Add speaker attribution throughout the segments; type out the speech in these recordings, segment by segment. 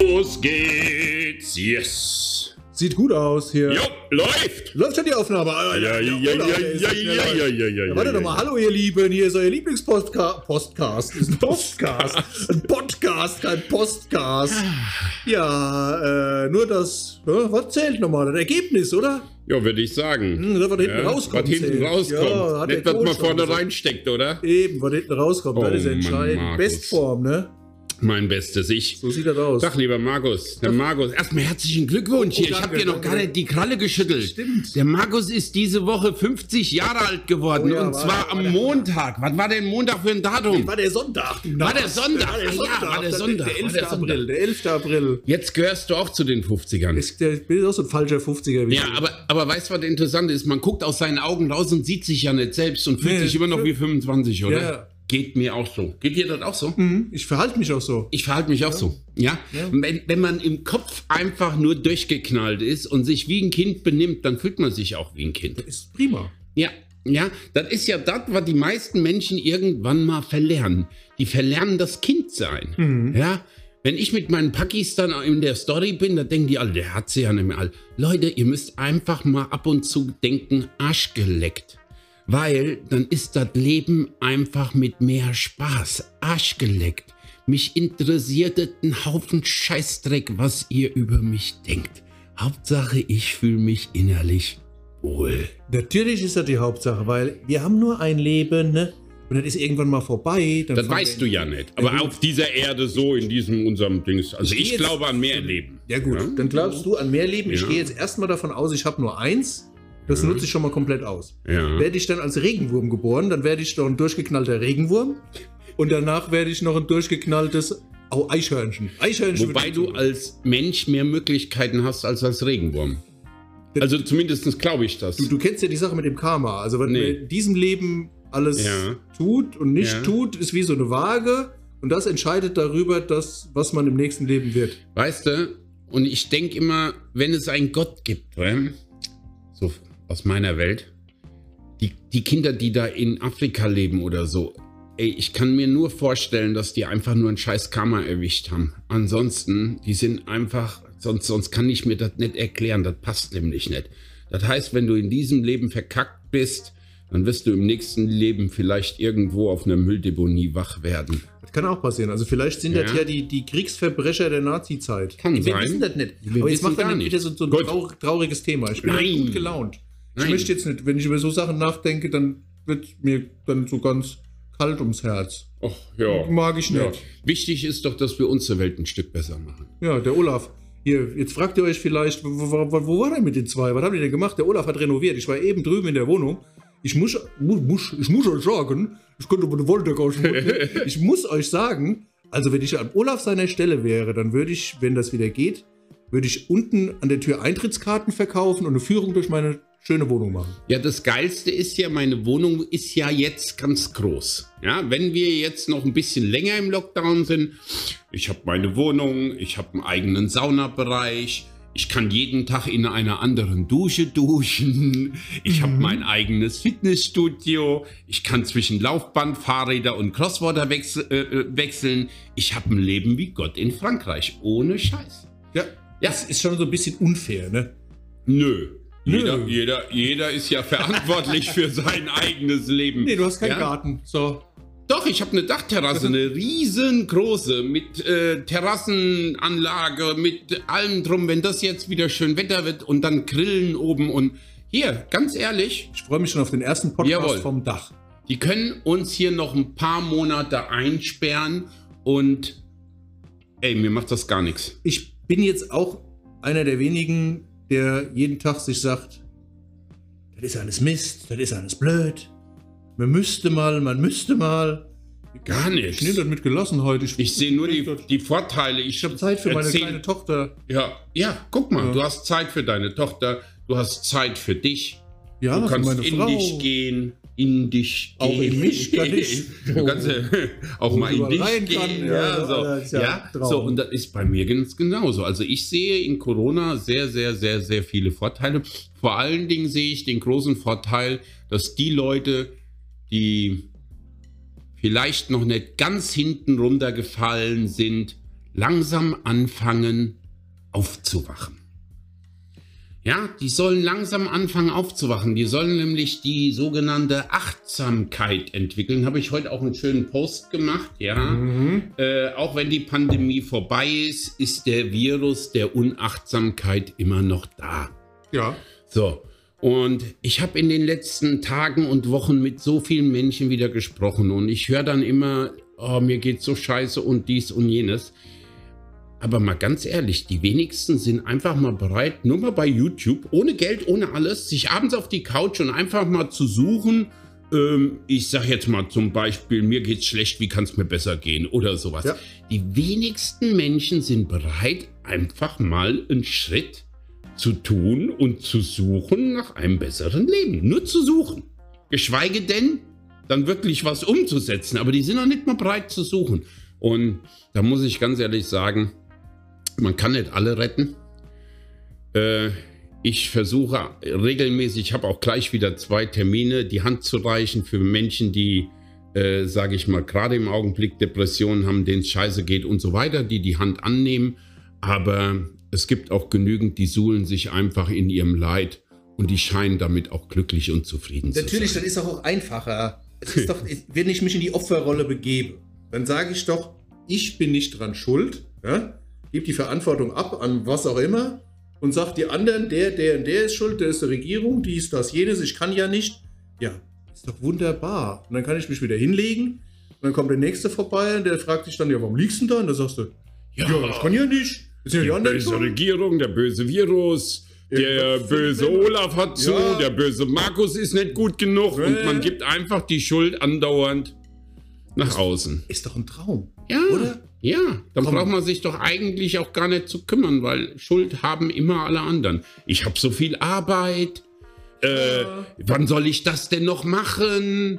Speaker 1: Los geht's. Yes.
Speaker 2: Sieht gut aus hier.
Speaker 1: Jo, läuft.
Speaker 2: Läuft schon die Aufnahme?
Speaker 1: Ja.
Speaker 2: Warte doch mal, hallo ihr Lieben, hier ist euer Lieblingspodcast. Podcast. Ist ein Podcast. Ein Podcast, kein Postcast. Ja, nur das, was zählt nochmal? Das Ergebnis, oder?
Speaker 1: Ja, würde ich sagen.
Speaker 2: Das, was hinten rauskommt.
Speaker 1: Was hinten rauskommt.
Speaker 2: Ja,
Speaker 1: nicht, was man vorne reinsteckt, oder?
Speaker 2: Eben, was hinten rauskommt, das ist entscheidend.
Speaker 1: Mann,
Speaker 2: Bestform, ne?
Speaker 1: Mein bestes Ich.
Speaker 2: So sieht das aus.
Speaker 1: Tag, lieber Markus. Der Markus. Erstmal herzlichen Glückwunsch hier. Ich habe dir noch gar nicht die Kralle geschüttelt.
Speaker 2: Stimmt.
Speaker 1: Der Markus ist diese Woche 50 Jahre alt geworden.
Speaker 2: Oh ja,
Speaker 1: und zwar am Montag. Was war denn Montag für ein Datum?
Speaker 2: War der Sonntag.
Speaker 1: War der Sonntag? War der Sonntag.
Speaker 2: Der 11. April. Der 11. April.
Speaker 1: Jetzt gehörst du auch zu den 50ern.
Speaker 2: Ich bin auch so ein falscher 50er.
Speaker 1: Ja, aber weißt du, was interessant ist? Man guckt aus seinen Augen raus und sieht sich ja nicht selbst und fühlt sich immer noch wie 25, oder?
Speaker 2: Ja.
Speaker 1: Geht mir auch so. Geht dir das auch so?
Speaker 2: Ich verhalte mich auch so.
Speaker 1: Ich verhalte mich auch so. Ja? Wenn man im Kopf einfach nur durchgeknallt ist und sich wie ein Kind benimmt, dann fühlt man sich auch wie ein Kind.
Speaker 2: Das ist prima.
Speaker 1: Ja, das ist ja das, was die meisten Menschen irgendwann mal verlernen. Die verlernen das Kindsein. Ja? Wenn ich mit meinen Packis dann in der Story bin, dann denken die alle, der hat sie ja nicht mehr alle. Leute, ihr müsst einfach mal ab und zu denken, Arsch geleckt. Weil dann ist das Leben einfach mit mehr Spaß. Arsch geleckt. Mich interessiert ein Haufen Scheißdreck, was ihr über mich denkt. Hauptsache, ich fühle mich innerlich wohl.
Speaker 2: Natürlich ist das die Hauptsache, weil wir haben nur ein Leben, ne? Und dann ist irgendwann mal vorbei. Dann
Speaker 1: das weißt du ja nicht. Aber auf dieser Erde so, in diesem unserem Dings. Also ich glaube an mehr Leben.
Speaker 2: Ja gut, dann glaubst du an mehr Leben. Ich gehe jetzt erstmal davon aus, ich habe nur eins. Das nutze ich schon mal komplett aus. Werde ich dann als Regenwurm geboren, dann werde ich noch ein durchgeknallter Regenwurm und danach werde ich noch ein durchgeknalltes Eichhörnchen.
Speaker 1: Wobei du als Mensch mehr Möglichkeiten hast als Regenwurm. Also zumindest glaube ich das.
Speaker 2: Du kennst ja die Sache mit dem Karma. Also wenn man in diesem Leben alles tut und nicht tut, ist wie so eine Waage und das entscheidet darüber, was man im nächsten Leben wird.
Speaker 1: Weißt du, und ich denke immer, wenn es einen Gott gibt, so aus meiner Welt, die Kinder, die da in Afrika leben oder so, ich kann mir nur vorstellen, dass die einfach nur ein scheiß Karma erwischt haben. Ansonsten, die sind einfach, sonst kann ich mir das nicht erklären, das passt nämlich nicht. Das heißt, wenn du in diesem Leben verkackt bist, dann wirst du im nächsten Leben vielleicht irgendwo auf einer Mülldeponie wach werden.
Speaker 2: Das kann auch passieren. Also vielleicht sind das ja die Kriegsverbrecher der Nazi-Zeit.
Speaker 1: Kann sein.
Speaker 2: Wir wissen das nicht. Aber jetzt macht man wieder so ein trauriges Thema. Ich bin gut gelaunt. Ich möchte jetzt nicht, wenn ich über so Sachen nachdenke, dann wird mir dann so ganz kalt ums Herz.
Speaker 1: Ach ja.
Speaker 2: Mag ich nicht.
Speaker 1: Ja. Wichtig ist doch, dass wir unsere Welt ein Stück besser machen.
Speaker 2: Ja, der Olaf. Hier, jetzt fragt ihr euch vielleicht, wo war der mit den zwei? Was haben die denn gemacht? Der Olaf hat renoviert. Ich war eben drüben in der Wohnung. Ich muss euch sagen, ich könnte aber eine Wolldecke ausschmucken. Ich muss euch sagen, also wenn ich an Olaf seiner Stelle wäre, dann würde ich, wenn das wieder geht, würde ich unten an der Tür Eintrittskarten verkaufen und eine Führung durch meine schöne Wohnung machen.
Speaker 1: Ja, das Geilste ist ja, meine Wohnung ist ja jetzt ganz groß. Ja, wenn wir jetzt noch ein bisschen länger im Lockdown sind, ich habe meine Wohnung, ich habe einen eigenen Saunabereich, ich kann jeden Tag in einer anderen Dusche duschen, ich habe mein eigenes Fitnessstudio, ich kann zwischen Laufband, Fahrräder und Crosswater wechseln. Ich habe ein Leben wie Gott in Frankreich, ohne Scheiß.
Speaker 2: Ja, das ist schon so ein bisschen unfair, ne?
Speaker 1: Nö. Jeder ist ja verantwortlich für sein eigenes Leben.
Speaker 2: Nee, du hast keinen Garten. So.
Speaker 1: Doch, ich habe eine Dachterrasse, eine riesengroße, mit Terrassenanlage, mit allem drum, wenn das jetzt wieder schön Wetter wird und dann Grillen oben und hier, ganz ehrlich.
Speaker 2: Ich freue mich schon auf den ersten Podcast vom Dach.
Speaker 1: Die können uns hier noch ein paar Monate einsperren und mir macht das gar nichts.
Speaker 2: Ich bin jetzt auch einer der wenigen, der jeden Tag sich sagt, das ist alles Mist, das ist alles blöd. Man müsste mal.
Speaker 1: Gar nichts.
Speaker 2: Ich nehme das mit Gelassenheit.
Speaker 1: Ich sehe nur die Vorteile. Ich
Speaker 2: habe Zeit für meine kleine Tochter.
Speaker 1: Ja, guck mal, du hast Zeit für deine Tochter, du hast Zeit für dich.
Speaker 2: Ja,
Speaker 1: du kannst
Speaker 2: meine
Speaker 1: in
Speaker 2: Frau.
Speaker 1: dich gehen. In dich
Speaker 2: auch gehen. In mich kann ich.
Speaker 1: Du kannst auch mal in dich gehen. So, und das ist bei mir ganz genauso. Also ich sehe in Corona sehr, sehr, sehr, sehr viele Vorteile. Vor allen Dingen sehe ich den großen Vorteil, dass die Leute, die vielleicht noch nicht ganz hinten runtergefallen sind, langsam anfangen aufzuwachen. Ja, die sollen langsam anfangen aufzuwachen. Die sollen nämlich die sogenannte Achtsamkeit entwickeln. Habe ich heute auch einen schönen Post gemacht. Ja, auch wenn die Pandemie vorbei ist, ist der Virus der Unachtsamkeit immer noch da.
Speaker 2: Ja.
Speaker 1: So, und ich habe in den letzten Tagen und Wochen mit so vielen Menschen wieder gesprochen. Und ich höre dann immer, oh, mir geht's so scheiße und dies und jenes. Aber mal ganz ehrlich, die wenigsten sind einfach mal bereit, nur mal bei YouTube, ohne Geld, ohne alles, sich abends auf die Couch und einfach mal zu suchen, ich sag jetzt mal zum Beispiel, mir geht's schlecht, wie kann es mir besser gehen oder sowas. Ja. Die wenigsten Menschen sind bereit, einfach mal einen Schritt zu tun und zu suchen nach einem besseren Leben. Nur zu suchen. Geschweige denn, dann wirklich was umzusetzen. Aber die sind auch nicht mal bereit zu suchen. Und da muss ich ganz ehrlich sagen, man kann nicht alle retten. Ich versuche regelmäßig, ich habe auch gleich wieder 2 Termine, die Hand zu reichen für Menschen, die, sage ich mal, gerade im Augenblick Depressionen haben, denen es scheiße geht und so weiter, die Hand annehmen. Aber es gibt auch genügend, die suhlen sich einfach in ihrem Leid und die scheinen damit auch glücklich und zufrieden zu sein.
Speaker 2: Natürlich, das ist auch einfacher. Es ist doch, wenn ich mich in die Opferrolle begebe, dann sage ich doch, ich bin nicht dran schuld, ja? Gebe die Verantwortung ab an was auch immer und sage die anderen, der ist schuld, der ist der Regierung, dies, das, jenes, ich kann ja nicht. Ja, ist doch wunderbar. Und dann kann ich mich wieder hinlegen und dann kommt der Nächste vorbei und der fragt dich dann, ja, warum liegst du da? Und dann sagst du, ja, ich kann ja nicht. Das sind ja die anderen
Speaker 1: böse Regierung, der böse Virus, der böse Olaf hat zu, der böse Markus ist nicht gut genug und man gibt einfach die Schuld andauernd nach außen.
Speaker 2: Ist doch ein Traum,
Speaker 1: ja, oder? Ja, dann braucht man sich doch eigentlich auch gar nicht zu kümmern, weil Schuld haben immer alle anderen. Ich habe so viel Arbeit, wann soll ich das denn noch machen?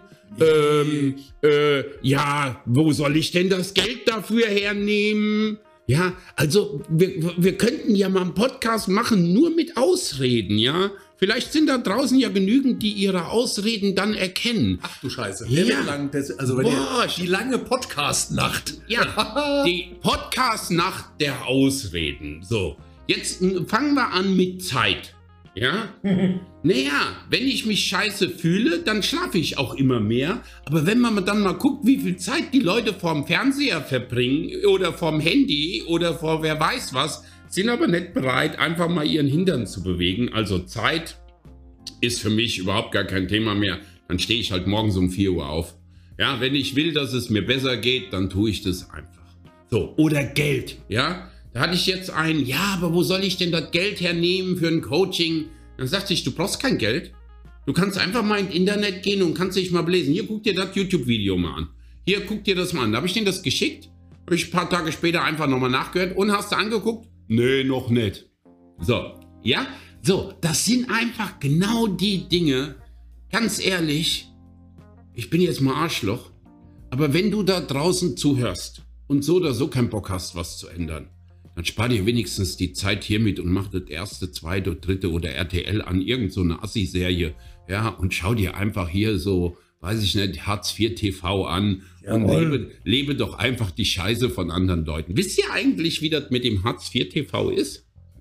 Speaker 1: Ja, wo soll ich denn das Geld dafür hernehmen? Ja, also wir könnten ja mal einen Podcast machen, nur mit Ausreden, ja. Vielleicht sind da draußen ja genügend, die ihre Ausreden dann erkennen.
Speaker 2: Ach du Scheiße.
Speaker 1: Ja.
Speaker 2: Also die lange Podcast-Nacht.
Speaker 1: Ja, die Podcast-Nacht der Ausreden. So, jetzt fangen wir an mit Zeit. Ja? Naja, wenn ich mich scheiße fühle, dann schlafe ich auch immer mehr. Aber wenn man dann mal guckt, wie viel Zeit die Leute vorm Fernseher verbringen oder vorm Handy oder vor wer weiß was, sind aber nicht bereit, einfach mal ihren Hintern zu bewegen. Also Zeit ist für mich überhaupt gar kein Thema mehr. Dann stehe ich halt morgens um 4 Uhr auf. Ja, wenn ich will, dass es mir besser geht, dann tue ich das einfach. So, oder Geld, ja. Da hatte ich jetzt einen, ja, aber wo soll ich denn das Geld hernehmen für ein Coaching? Dann sagte ich, du brauchst kein Geld. Du kannst einfach mal ins Internet gehen und kannst dich mal belesen. Hier, guck dir das YouTube-Video mal an. Hier, guck dir das mal an. Da habe ich denen das geschickt. Habe ich ein paar Tage später einfach nochmal nachgehört. Und hast du angeguckt? Nee, noch nicht. So, ja? So, das sind einfach genau die Dinge, ganz ehrlich, ich bin jetzt mal Arschloch, aber wenn du da draußen zuhörst und so oder so keinen Bock hast, was zu ändern, dann spar dir wenigstens die Zeit hiermit und mach das erste, zweite, dritte oder RTL an, irgend so eine Assi-Serie, ja, und schau dir einfach hier so, weiß ich nicht, Hartz IV TV an und lebe doch einfach die Scheiße von anderen Leuten. Wisst ihr eigentlich, wie das mit dem Hartz IV TV ist?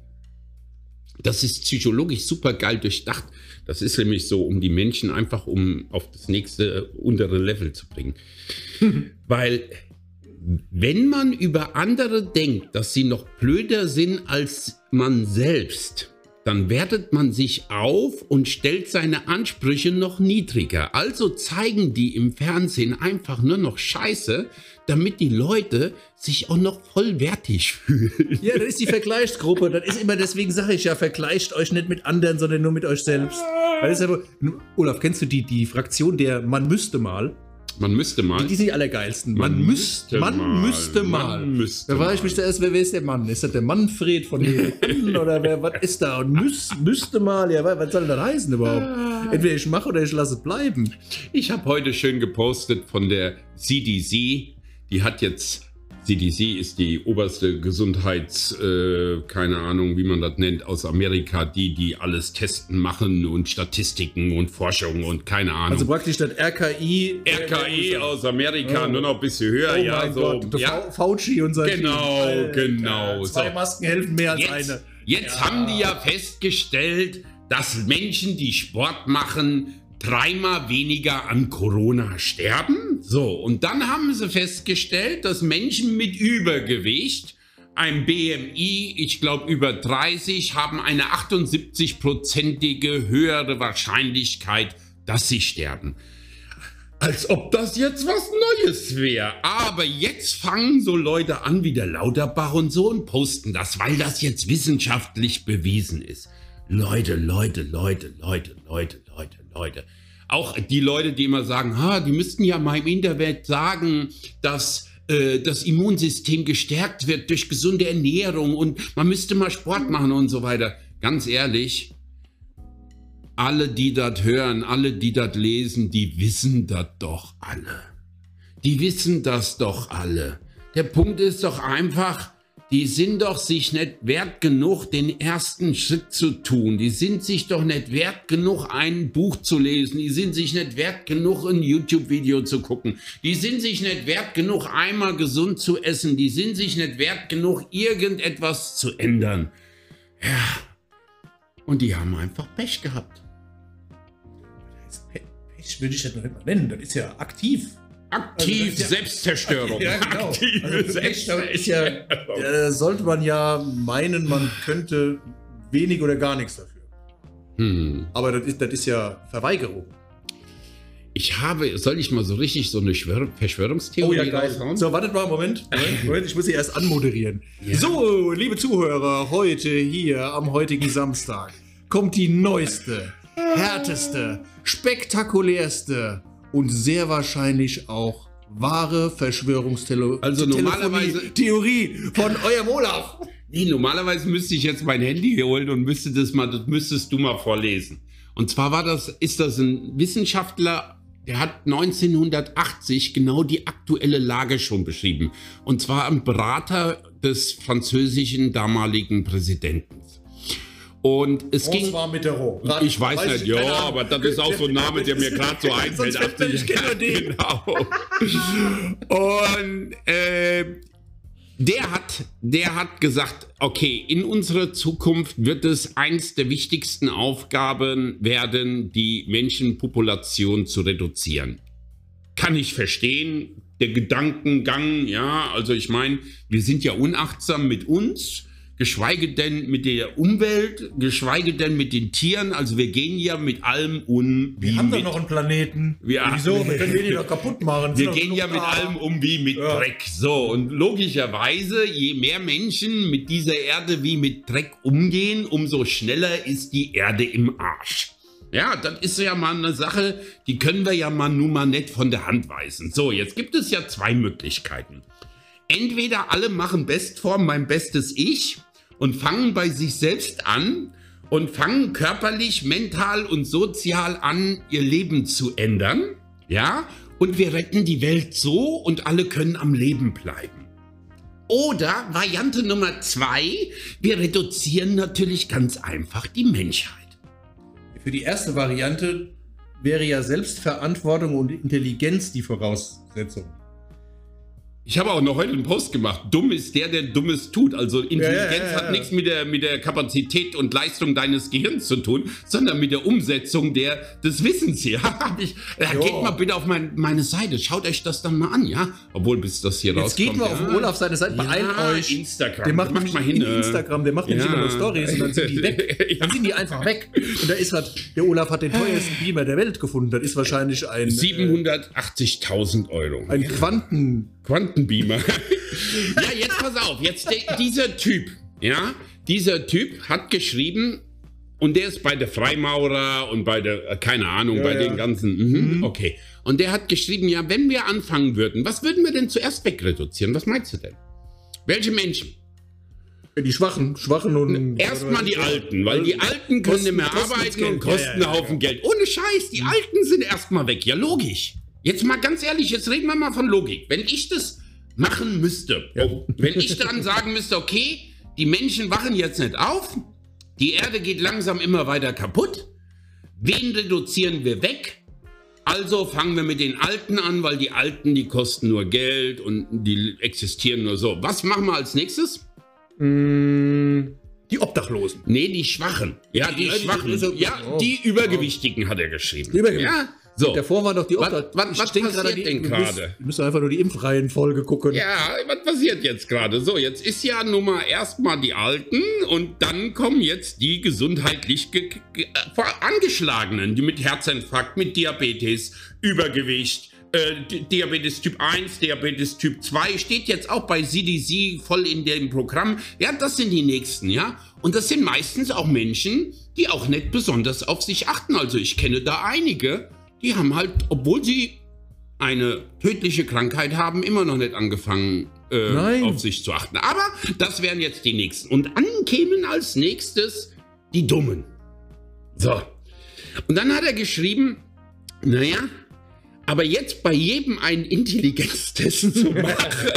Speaker 1: Das ist psychologisch super geil durchdacht. Das ist nämlich so, um die Menschen einfach auf das nächste untere Level zu bringen. Weil wenn man über andere denkt, dass sie noch blöder sind als man selbst, dann wertet man sich auf und stellt seine Ansprüche noch niedriger. Also zeigen die im Fernsehen einfach nur noch Scheiße, damit die Leute sich auch noch vollwertig fühlen.
Speaker 2: Ja, das ist die Vergleichsgruppe. Das ist immer, deswegen sage ich ja, vergleicht euch nicht mit anderen, sondern nur mit euch selbst. Das ist ja, Olaf, kennst du die Fraktion der Man müsste mal?
Speaker 1: Man müsste mal.
Speaker 2: Die sind die allergeilsten. Man müsste mal. Da war ich mich da erst, wer ist der Mann? Ist das der Manfred von den oder was ist da? Und müsste mal, ja, was soll das heißen überhaupt? Entweder ich mache oder ich lasse es bleiben.
Speaker 1: Ich habe heute schön gepostet von der CDC. Die hat jetzt CDC ist die oberste keine Ahnung, wie man das nennt, aus Amerika, die alles testen, machen und Statistiken und Forschung und keine Ahnung.
Speaker 2: Also praktisch das RKI.
Speaker 1: RKI aus Amerika, nur noch ein bisschen höher,
Speaker 2: ja. Mein Gott, der Fauci und sein
Speaker 1: Genau.
Speaker 2: 2 Masken helfen mehr als eine.
Speaker 1: Jetzt haben die ja festgestellt, dass Menschen, die Sport machen, 3-mal weniger an Corona sterben. So, und dann haben sie festgestellt, dass Menschen mit Übergewicht, ein BMI, ich glaube über 30, haben eine 78-prozentige höhere Wahrscheinlichkeit, dass sie sterben. Als ob das jetzt was Neues wäre. Aber jetzt fangen so Leute an wie der Lauterbach und so und posten das, weil das jetzt wissenschaftlich bewiesen ist. Leute. Auch die Leute, die immer sagen, die müssten ja mal im Internet sagen, dass das Immunsystem gestärkt wird durch gesunde Ernährung und man müsste mal Sport machen und so weiter. Ganz ehrlich, alle, die das hören, alle, die das lesen, die wissen das doch alle. Die wissen das doch alle. Der Punkt ist doch einfach, die sind doch sich nicht wert genug, den ersten Schritt zu tun. Die sind sich doch nicht wert genug, ein Buch zu lesen. Die sind sich nicht wert genug, ein YouTube-Video zu gucken. Die sind sich nicht wert genug, einmal gesund zu essen. Die sind sich nicht wert genug, irgendetwas zu ändern. Ja, und die haben einfach Pech gehabt.
Speaker 2: Pech würde ich das noch nicht mal nennen. Das ist ja aktiv.
Speaker 1: Aktiv Selbstzerstörung.
Speaker 2: Ja, genau.
Speaker 1: Aktive Selbstzerstörung.
Speaker 2: Da sollte man ja meinen, man könnte wenig oder gar nichts dafür. Aber das ist ja Verweigerung.
Speaker 1: Soll ich mal so richtig so eine Verschwörungstheorie raushauen?
Speaker 2: So, wartet mal, Moment, ich muss sie erst anmoderieren. Ja. So, liebe Zuhörer, heute hier am heutigen Samstag kommt die neueste, härteste, spektakulärste und sehr wahrscheinlich auch wahre Verschwörungstheorie von eurem Olaf.
Speaker 1: Nee, normalerweise müsste ich jetzt mein Handy holen und das müsstest du mal vorlesen. Und zwar ist das ein Wissenschaftler, der hat 1980 genau die aktuelle Lage schon beschrieben. Und zwar ein Berater des französischen damaligen Präsidenten. Und es ging. Ich weiß nicht, aber das ist auch so ein Name, der mir gerade so einfällt.
Speaker 2: Ich kenne den.
Speaker 1: Genau. Und der hat gesagt, okay, in unserer Zukunft wird es eins der wichtigsten Aufgaben werden, die Menschenpopulation zu reduzieren. Kann ich verstehen, der Gedankengang, ja, also ich meine, wir sind ja unachtsam mit uns. Geschweige denn mit der Umwelt, geschweige denn mit den Tieren. Also wir gehen ja mit allem um.
Speaker 2: Wir haben doch noch einen Planeten. Wieso? Wir können den doch kaputt machen.
Speaker 1: Wir gehen ja mit allem um wie mit Dreck. So, und logischerweise, je mehr Menschen mit dieser Erde wie mit Dreck umgehen, umso schneller ist die Erde im Arsch. Ja, das ist ja mal eine Sache, die können wir ja nun mal nicht von der Hand weisen. So, jetzt gibt es ja 2 Möglichkeiten. Entweder alle machen Bestform, mein bestes Ich und fangen bei sich selbst an und fangen körperlich, mental und sozial an, ihr Leben zu ändern, ja, und wir retten die Welt so und alle können am Leben bleiben. Oder Variante Nummer 2, wir reduzieren natürlich ganz einfach die Menschheit.
Speaker 2: Für die erste Variante wäre ja Selbstverantwortung und Intelligenz die Voraussetzung.
Speaker 1: Ich habe auch noch heute einen Post gemacht. Dumm ist der Dummes tut. Also Intelligenz hat nichts mit der Kapazität und Leistung deines Gehirns zu tun, sondern mit der Umsetzung des Wissens hier. Geht mal bitte auf meine Seite. Schaut euch das dann mal an, ja? Obwohl, bis das hier rauskommt.
Speaker 2: Jetzt geht mal auf Olaf seine Seite, beeilt euch.
Speaker 1: Instagram.
Speaker 2: Der macht mal hin. Instagram, der macht nämlich immer nur Stories und dann sind die weg. Dann sind die einfach weg. Und da ist der Olaf hat den teuersten Beamer der Welt gefunden. Das ist wahrscheinlich ein
Speaker 1: 780.000 Euro.
Speaker 2: Ein
Speaker 1: Quantenbeamer. Ja, jetzt pass auf. Jetzt dieser Typ hat geschrieben, und der ist bei der Freimaurer und bei der, keine Ahnung, bei den ganzen, okay. Und der hat geschrieben, ja, wenn wir anfangen würden, was würden wir denn zuerst wegreduzieren? Was meinst du denn? Welche Menschen?
Speaker 2: Die Schwachen und...
Speaker 1: Erstmal die Alten, weil die Alten können nicht mehr arbeiten und kosten einen Haufen Geld. Ohne Scheiß, die Alten sind erstmal weg. Ja, logisch. Jetzt mal ganz ehrlich, jetzt reden wir mal von Logik. Wenn ich das machen müsste, wenn ich dann sagen müsste, okay, die Menschen wachen jetzt nicht auf, die Erde geht langsam immer weiter kaputt, wen reduzieren wir weg? Also fangen wir mit den Alten an, weil die Alten, die kosten nur Geld und die existieren nur so. Was machen wir als nächstes?
Speaker 2: Die Obdachlosen.
Speaker 1: Nee, die Schwachen. Ja, die Schwachen. Die Übergewichtigen hat er geschrieben. Ja, so.
Speaker 2: Davor war doch die
Speaker 1: Obdachlosen. Was passiert denn gerade?
Speaker 2: Wir müssen einfach nur die Impfreihenfolge gucken.
Speaker 1: Ja, was passiert jetzt gerade? So, jetzt ist ja nun mal erstmal die Alten und dann kommen jetzt die gesundheitlich Angeschlagenen, die mit Herzinfarkt, mit Diabetes, Übergewicht, Diabetes Typ 1, Diabetes Typ 2, steht jetzt auch bei CDC voll in dem Programm. Ja, das sind die Nächsten, ja. Und das sind meistens auch Menschen, die auch nicht besonders auf sich achten. Also ich kenne da einige, die haben halt, obwohl sie eine tödliche Krankheit haben, immer noch nicht angefangen, auf sich zu achten. Aber das wären jetzt die Nächsten. Und dann kämen als nächstes die Dummen. So. Und dann hat er geschrieben, naja, aber jetzt bei jedem einen Intelligenztest zu machen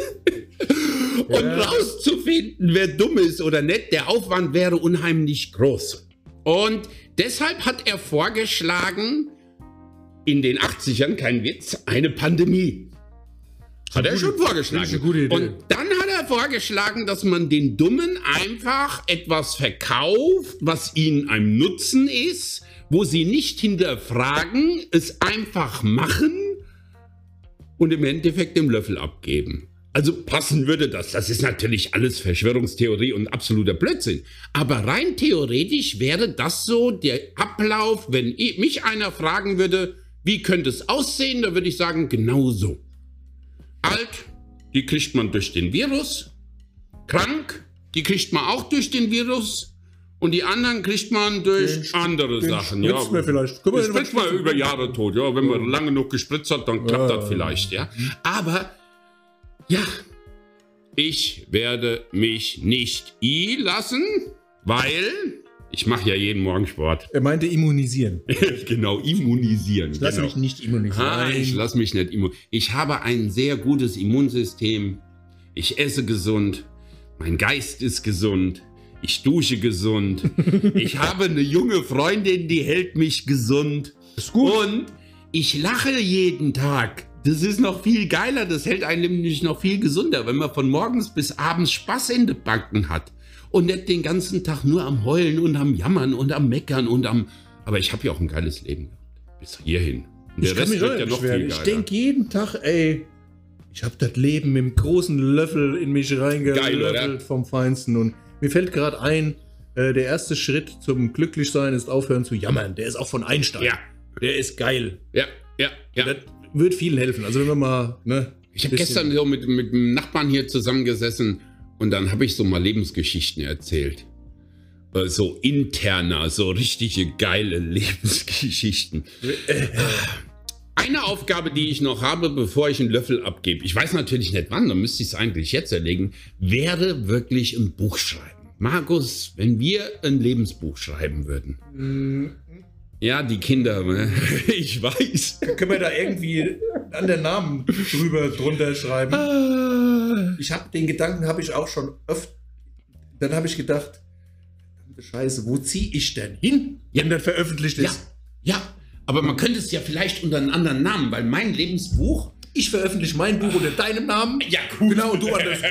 Speaker 1: und rauszufinden, wer dumm ist oder nicht, der Aufwand wäre unheimlich groß. Und deshalb hat er vorgeschlagen, in den 80ern, kein Witz, eine Pandemie. Hat er schon vorgeschlagen.
Speaker 2: Eine gute Idee.
Speaker 1: Und dann hat er vorgeschlagen, dass man den Dummen einfach etwas verkauft, was ihnen ein Nutzen ist, wo sie nicht hinterfragen, es einfach machen und im Endeffekt den Löffel abgeben. Also passen würde das. Das ist natürlich alles Verschwörungstheorie und absoluter Blödsinn. Aber rein theoretisch wäre das so der Ablauf, wenn mich einer fragen würde, wie könnte es aussehen, da würde ich sagen, genau so. Alt, die kriegt man durch den Virus. Krank, die kriegt man auch durch den Virus. Und die anderen kriegt man durch andere Sachen. Ja,
Speaker 2: vielleicht.
Speaker 1: Das spritzt man über Jahre tot. Ja, wenn man lange genug gespritzt hat, dann klappt das vielleicht. Ja. Aber ja, ich werde mich nicht lassen, weil ich mache ja jeden Morgen Sport.
Speaker 2: Er meinte immunisieren.
Speaker 1: Genau, immunisieren.
Speaker 2: Ich lasse mich nicht immunisieren.
Speaker 1: Ich lasse mich nicht immunisieren. Ich habe ein sehr gutes Immunsystem. Ich esse gesund. Mein Geist ist gesund. Ich dusche gesund. Ich habe eine junge Freundin, die hält mich gesund.
Speaker 2: Ist gut.
Speaker 1: Und ich lache jeden Tag. Das ist noch viel geiler. Das hält einen nämlich noch viel gesunder, wenn man von morgens bis abends Spaß in den Backen hat. Und nicht den ganzen Tag nur am Heulen und am Jammern und am Meckern und am... Aber ich habe ja auch ein geiles Leben gehabt. Bis hierhin. Und
Speaker 2: der Rest wird ja noch viel geiler. Ich denke jeden Tag, ey, ich habe das Leben mit dem großen Löffel in mich reingelöffelt vom Feinsten. Und mir fällt gerade ein, der erste Schritt zum Glücklichsein ist aufhören zu jammern. Der ist auch von Einstein.
Speaker 1: Ja.
Speaker 2: Der ist geil.
Speaker 1: Ja.
Speaker 2: Das wird vielen helfen. Also wenn wir mal... Ne,
Speaker 1: ich habe gestern so mit einem Nachbarn hier zusammengesessen und dann habe ich so mal Lebensgeschichten erzählt. So interner, so richtige geile Lebensgeschichten. Eine Aufgabe, die ich noch habe, bevor ich einen Löffel abgebe, ich weiß natürlich nicht wann, dann müsste ich es eigentlich jetzt erlegen, wäre wirklich ein Buch schreiben. Markus, wenn wir ein Lebensbuch schreiben würden. Ja, die Kinder, ich weiß.
Speaker 2: Können wir da irgendwie an den Namen drunter schreiben? Ich habe den Gedanken, habe ich auch schon öfter. Dann habe ich gedacht, Scheiße, wo ziehe ich denn hin, wenn das veröffentlicht ist?
Speaker 1: Ja, aber man könnte es ja vielleicht unter einem anderen Namen, weil mein Lebensbuch...
Speaker 2: Ich veröffentliche mein Buch unter deinem Namen.
Speaker 1: Ja, gut.
Speaker 2: Genau, und du anders.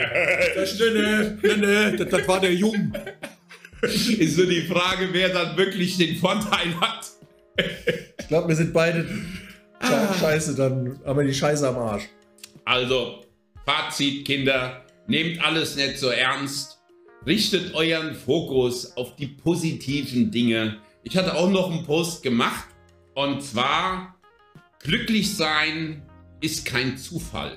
Speaker 2: Das war der Jung.
Speaker 1: Ist nur die Frage, wer dann wirklich den Vorteil hat.
Speaker 2: Ich glaube, wir sind beide scheiße, dann haben wir die Scheiße am Arsch.
Speaker 1: Also, Fazit, Kinder, nehmt alles nicht so ernst. Richtet euren Fokus auf die positiven Dinge. Ich hatte auch noch einen Post gemacht. Und zwar, glücklich sein ist kein Zufall.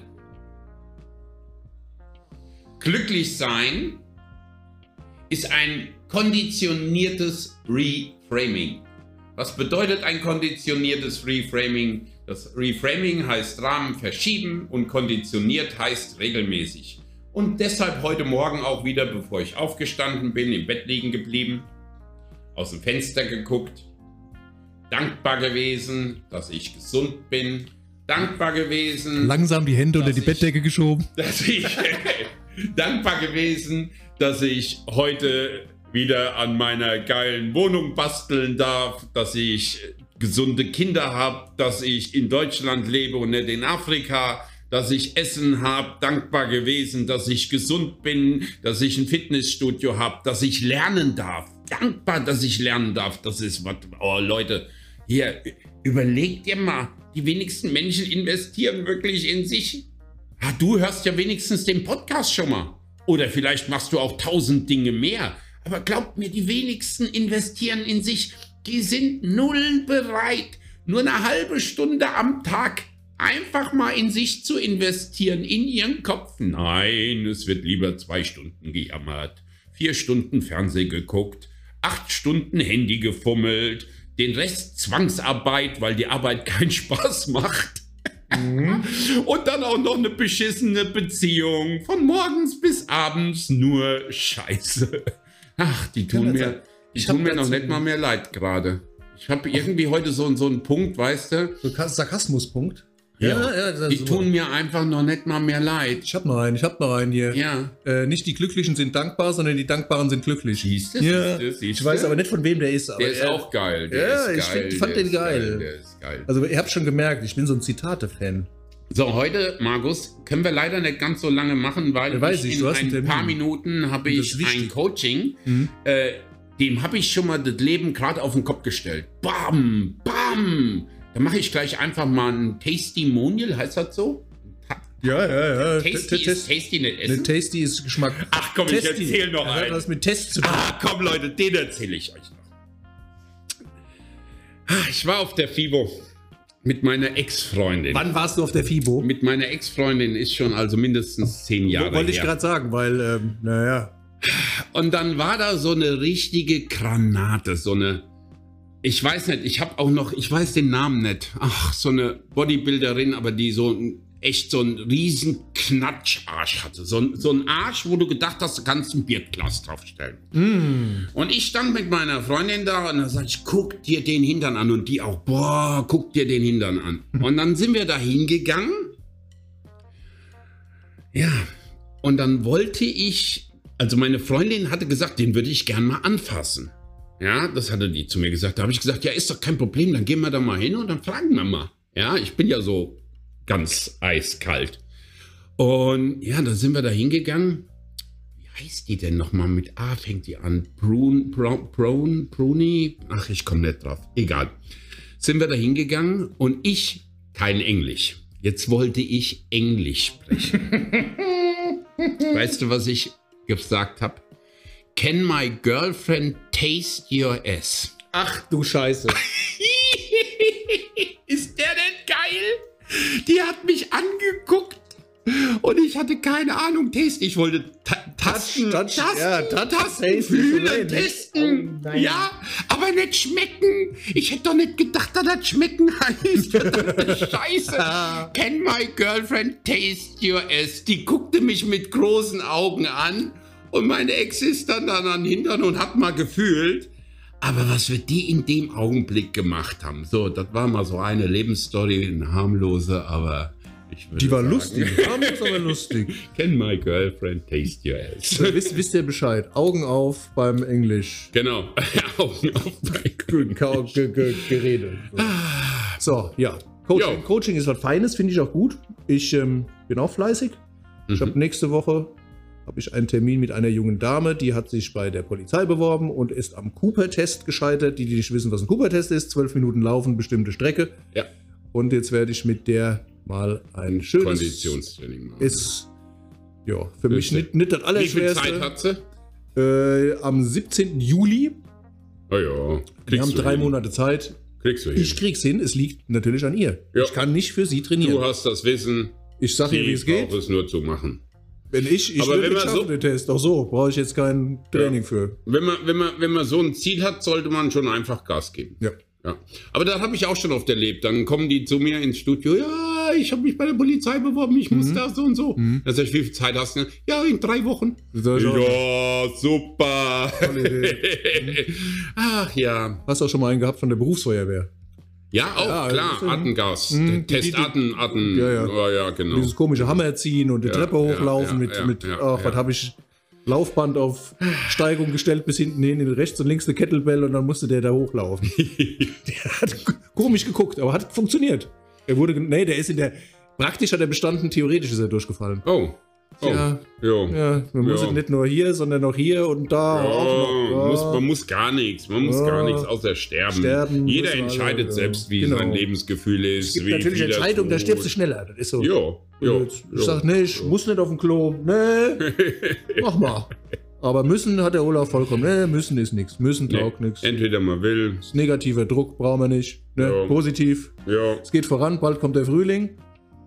Speaker 1: Glücklich sein ist ein konditioniertes Reframing. Was bedeutet ein konditioniertes Reframing? Das Reframing heißt Rahmen verschieben und konditioniert heißt regelmäßig. Und deshalb heute Morgen auch wieder, bevor ich aufgestanden bin, im Bett liegen geblieben, aus dem Fenster geguckt, dankbar gewesen, dass ich gesund bin dankbar gewesen.
Speaker 2: Langsam die Hände unter die Bettdecke geschoben.
Speaker 1: Dankbar gewesen, dass ich heute wieder an meiner geilen Wohnung basteln darf, dass ich gesunde Kinder habe, dass ich in Deutschland lebe und nicht in Afrika, dass ich Essen habe, dankbar gewesen, dass ich gesund bin, dass ich ein Fitnessstudio habe, dass ich lernen darf. Dankbar, dass ich lernen darf. Das ist was, oh Leute, hier, überlegt ihr mal, die wenigsten Menschen investieren wirklich in sich. Ah, du hörst ja wenigstens den Podcast schon mal. Oder vielleicht machst du auch 1000 Dinge mehr. Aber glaubt mir, die wenigsten investieren in sich. Die sind null bereit, nur eine halbe Stunde am Tag einfach mal in sich zu investieren, in ihren Kopf. Nein, es wird lieber 2 Stunden gejammert, 4 Stunden Fernsehen geguckt, 8 Stunden Handy gefummelt, den Rest Zwangsarbeit, weil die Arbeit keinen Spaß macht. Und dann auch noch eine beschissene Beziehung, von morgens bis abends nur Scheiße. Ach, die tun mir noch nicht mal mehr leid gerade. Ich habe irgendwie heute so einen Punkt, weißt du?
Speaker 2: So ein Sarkasmuspunkt.
Speaker 1: Ja, die tun mir einfach noch nicht mal mehr leid.
Speaker 2: Ich hab noch einen hier.
Speaker 1: Ja.
Speaker 2: Nicht die Glücklichen sind dankbar, sondern die Dankbaren sind glücklich.
Speaker 1: Siehst du?
Speaker 2: Ja. Ich weiß aber nicht, von wem der ist. Aber
Speaker 1: der ist auch geil.
Speaker 2: Ich fand den geil.
Speaker 1: Der ist geil.
Speaker 2: Also ihr habt schon gemerkt, ich bin so ein Zitate-Fan.
Speaker 1: So, heute, Markus, können wir leider nicht ganz so lange machen, weil in ein paar Minuten habe ich ein Coaching. Dem habe ich schon mal das Leben gerade auf den Kopf gestellt. Bam, bam. Da mache ich gleich einfach mal ein Tastimonial, heißt das so?
Speaker 2: Ja.
Speaker 1: Tasty ist Tasty nicht Essen?
Speaker 2: Tasty ist Geschmack.
Speaker 1: Ach komm, ich erzähle noch einen.
Speaker 2: Das hat was mit Test zu tun.
Speaker 1: Komm Leute, den erzähle ich euch noch. Ich war auf der FIBO mit meiner Ex-Freundin.
Speaker 2: Wann warst du auf der FIBO?
Speaker 1: Mit meiner Ex-Freundin ist schon also mindestens 10 Jahre her.
Speaker 2: Wollte ich gerade sagen, weil, naja.
Speaker 1: Und dann war da so eine richtige Granate, so eine... Ich weiß nicht, ich weiß den Namen nicht. Ach, so eine Bodybuilderin, aber die echt so einen riesen Knatscharsch hatte. So ein Arsch, wo du gedacht hast, du kannst ein Bierglas draufstellen. Und ich stand mit meiner Freundin da und dann sag ich, guck dir den Hintern an. Und die auch, boah, guck dir den Hintern an. Und dann sind wir da hingegangen. Ja, und dann wollte ich, also meine Freundin hatte gesagt, den würde ich gern mal anfassen. Ja, das hatte die zu mir gesagt. Da habe ich gesagt, ja, ist doch kein Problem, dann gehen wir da mal hin und dann fragen wir mal. Ja, ich bin ja so ganz eiskalt. Und ja, da sind wir da hingegangen. Wie heißt die denn nochmal? Mit A fängt die an. Bruni? Ach, ich komme nicht drauf. Egal. Sind wir da hingegangen und ich, kein Englisch. Jetzt wollte ich Englisch sprechen. Weißt du, was ich gesagt habe? Can my girlfriend taste your ass?
Speaker 2: Ach du Scheiße.
Speaker 1: Ist der denn geil? Die hat mich angeguckt und ich hatte keine Ahnung, taste. Ich wollte tasten, fühlen, testen. Oh, ja, aber nicht schmecken. Ich hätte doch nicht gedacht, dass das schmecken heißt. Verdammte Scheiße. Can my girlfriend taste your ass? Die guckte mich mit großen Augen an. Und meine Ex ist dann an den Hintern und hat mal gefühlt. Aber was wir die in dem Augenblick gemacht haben, so, das war mal so eine Lebensstory, eine harmlose, aber ich würde
Speaker 2: die war
Speaker 1: sagen,
Speaker 2: lustig, harmlos, aber lustig.
Speaker 1: Can my girlfriend taste your ass?
Speaker 2: Wisst ihr Bescheid? Augen auf beim Englisch.
Speaker 1: Genau, Augen auf beim
Speaker 2: Gerede. So, ja. Coaching ist was Feines, finde ich auch gut. Ich bin auch fleißig. Ich habe nächste Woche einen Termin mit einer jungen Dame, die hat sich bei der Polizei beworben und ist am Cooper-Test gescheitert. Die nicht wissen, was ein Cooper-Test ist, 12 Minuten laufen, bestimmte Strecke. Ja. Und jetzt werde ich mit der mal ein schönes
Speaker 1: Konditionstraining machen.
Speaker 2: Ist ja für mich nicht das Allerschwerste.
Speaker 1: Wie viel Zeit hat sie?
Speaker 2: Am 17. Juli.
Speaker 1: Oh ja.
Speaker 2: Wir haben 3 Monate Zeit.
Speaker 1: Kriegst du hin.
Speaker 2: Ich krieg's hin. Es liegt natürlich an ihr. Ja. Ich kann nicht für sie trainieren.
Speaker 1: Du hast das Wissen.
Speaker 2: Ich sage ihr, wie es geht.
Speaker 1: Es nur zu machen.
Speaker 2: Wenn ich würde nicht schaffen, den Test. Auch so brauche ich jetzt kein Training für.
Speaker 1: Wenn man so ein Ziel hat, sollte man schon einfach Gas geben. Ja. Aber das habe ich auch schon oft erlebt. Dann kommen die zu mir ins Studio. Ja, ich habe mich bei der Polizei beworben. Ich muss da so und so. Dann sag ich, wie viel Zeit hast du? Ja, in 3 Wochen. Ja, super. Ach ja.
Speaker 2: Hast du auch schon mal einen gehabt von der Berufsfeuerwehr?
Speaker 1: Ja, auch,
Speaker 2: Ja,
Speaker 1: klar,
Speaker 2: also,
Speaker 1: Attengas. Testatten, ja, genau.
Speaker 2: Dieses komische Hammer ziehen und die Treppe hochlaufen was habe ich, Laufband auf Steigung gestellt bis hinten hin, rechts und links eine Kettlebell und dann musste der da hochlaufen. Der hat komisch geguckt, aber hat funktioniert. Der ist praktisch hat er bestanden, theoretisch ist er durchgefallen.
Speaker 1: Oh.
Speaker 2: Ja, man muss nicht nur hier, sondern auch hier und da auch noch.
Speaker 1: Man muss gar nichts. Man muss gar nichts außer sterben. Jeder entscheidet selbst, wie sein Lebensgefühl ist.
Speaker 2: Es gibt natürlich Entscheidungen, da stirbst du schneller. Das ist so. Ich sag, nee, ich muss nicht auf dem Klo. Nee, mach mal. Aber müssen hat der Olaf vollkommen. Nee, müssen ist nichts. Müssen taugt nichts.
Speaker 1: Entweder man will.
Speaker 2: Das negativer Druck brauchen wir nicht. Ne? Positiv.
Speaker 1: Ja.
Speaker 2: Es geht voran, bald kommt der Frühling.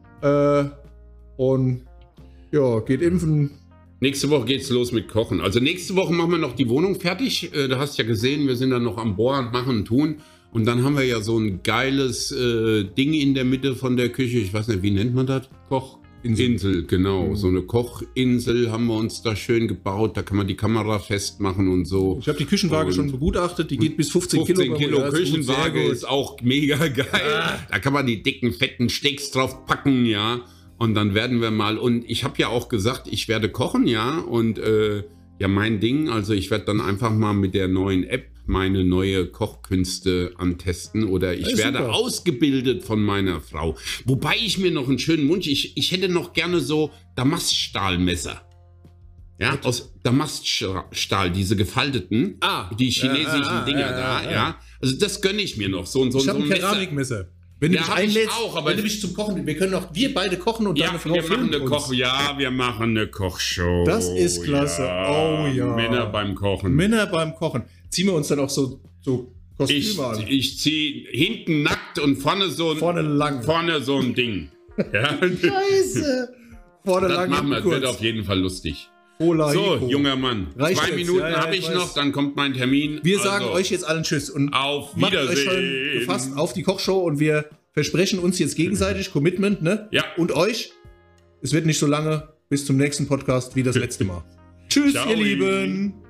Speaker 2: Und ja, geht impfen.
Speaker 1: Nächste Woche geht's los mit Kochen. Also nächste Woche machen wir noch die Wohnung fertig. Du hast ja gesehen, wir sind dann noch am Bohren, machen und tun. Und dann haben wir ja so ein geiles Ding in der Mitte von der Küche. Ich weiß nicht, wie nennt man das? Kochinsel, genau. So eine Kochinsel haben wir uns da schön gebaut. Da kann man die Kamera festmachen und so. Ich habe
Speaker 2: die Küchenwaage schon begutachtet. Die geht bis 15 Kilo.
Speaker 1: 15 Kilo Küchenwaage ist auch mega geil. Da kann man die dicken, fetten Steaks drauf packen, ja. Und dann werden wir mal, und ich habe ja auch gesagt, ich werde kochen, ja, und mein Ding, also ich werde dann einfach mal mit der neuen App meine neue Kochkünste antesten oder ich werde super ausgebildet von meiner Frau. Wobei ich mir noch einen schönen Wunsch, ich hätte noch gerne so Damaststahlmesser. Ja, aus Damaststahl, diese gefalteten, die chinesischen Dinger da, ja. Also das gönne ich mir noch, so ein
Speaker 2: Keramikmesser. Wenn du mich einlädst, wenn du mich zum Kochen, wir beide kochen und deine Frau filmt uns.
Speaker 1: Wir machen eine Kochshow.
Speaker 2: Das ist klasse.
Speaker 1: Ja. Oh ja. Männer beim Kochen.
Speaker 2: Ziehen wir uns dann auch so Kostüme an.
Speaker 1: Ich ziehe hinten nackt und vorne so ein Ding. Ja.
Speaker 2: Scheiße. Vorne lang.
Speaker 1: Das wird auf jeden Fall lustig. So, junger Mann. 2 Minuten habe ich noch, dann kommt mein Termin.
Speaker 2: Wir sagen euch jetzt allen Tschüss und
Speaker 1: auf Wiedersehen.
Speaker 2: Macht euch schon gefasst auf die Kochshow und wir versprechen uns jetzt gegenseitig Commitment, ne?
Speaker 1: Ja.
Speaker 2: Und euch, es wird nicht so lange bis zum nächsten Podcast wie das letzte Mal. Tschüss, ihr Lieben.